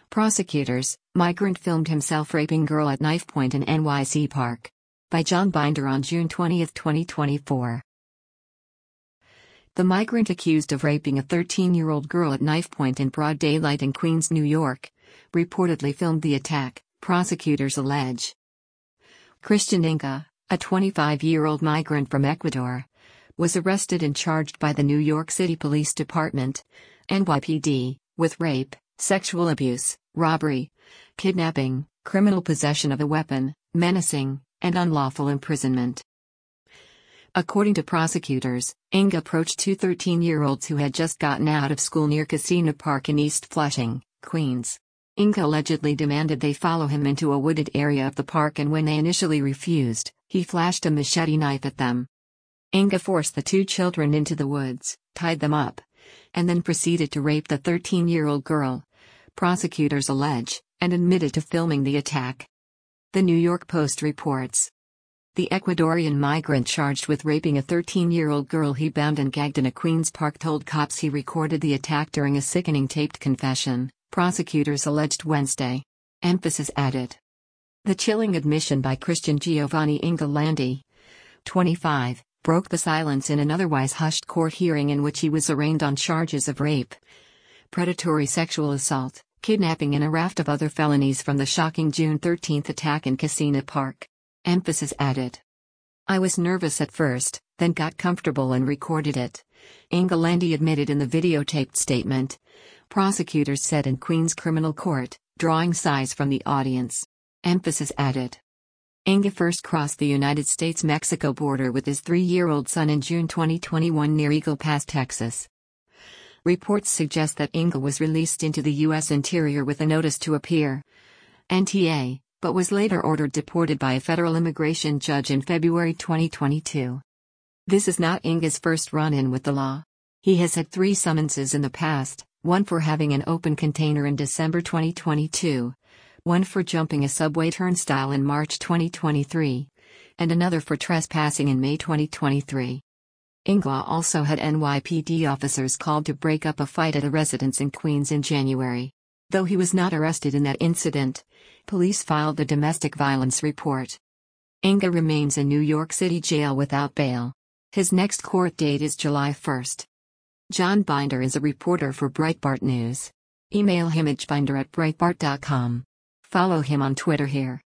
Prosecutors, migrant filmed himself raping girl at knife point in NYC Park. By John Binder on June 20, 2024. The migrant accused of raping a 13-year-old girl at knife point in broad daylight in Queens, New York, reportedly filmed the attack, prosecutors allege. Christian Inga, a 25-year-old migrant from Ecuador, was arrested and charged by the New York City Police Department, NYPD, with rape, sexual abuse, robbery, kidnapping, criminal possession of a weapon, menacing, and unlawful imprisonment. According to prosecutors, Inga approached two 13-year-olds who had just gotten out of school near Casino Park in East Flushing, Queens. Inga allegedly demanded they follow him into a wooded area of the park, and when they initially refused, he flashed a machete knife at them. Inga forced the two children into the woods, tied them up, and then proceeded to rape the 13-year-old girl, prosecutors allege, and admitted to filming the attack. The New York Post reports. The Ecuadorian migrant charged with raping a 13-year-old girl he bound and gagged in a Queens park told cops he recorded the attack during a sickening taped confession, prosecutors alleged Wednesday. Emphasis added. The chilling admission by Christian Giovanni Inga Landi, 25, broke the silence in an otherwise hushed court hearing in which he was arraigned on charges of rape, predatory sexual assault, kidnapping, and a raft of other felonies from the shocking June 13 attack in Casino Park. Emphasis added. I was nervous at first, then got comfortable and recorded it, Inga Landi admitted in the videotaped statement. Prosecutors said in Queens Criminal Court, drawing sighs from the audience. Emphasis added. Inga first crossed the United States-Mexico border with his 3-year-old son in June 2021 near Eagle Pass, Texas. Reports suggest that Inga was released into the U.S. interior with a notice to appear, NTA, but was later ordered deported by a federal immigration judge in February 2022. This is not Inga's first run-in with the law. He has had 3 summonses in the past, one for having an open container in December 2022, one for jumping a subway turnstile in March 2023, and another for trespassing in May 2023. Inga also had NYPD officers called to break up a fight at a residence in Queens in January. Though he was not arrested in that incident, police filed a domestic violence report. Inga remains in New York City jail without bail. His next court date is July 1. John Binder is a reporter for Breitbart News. Email him at binder@breitbart.com. Follow him on Twitter here.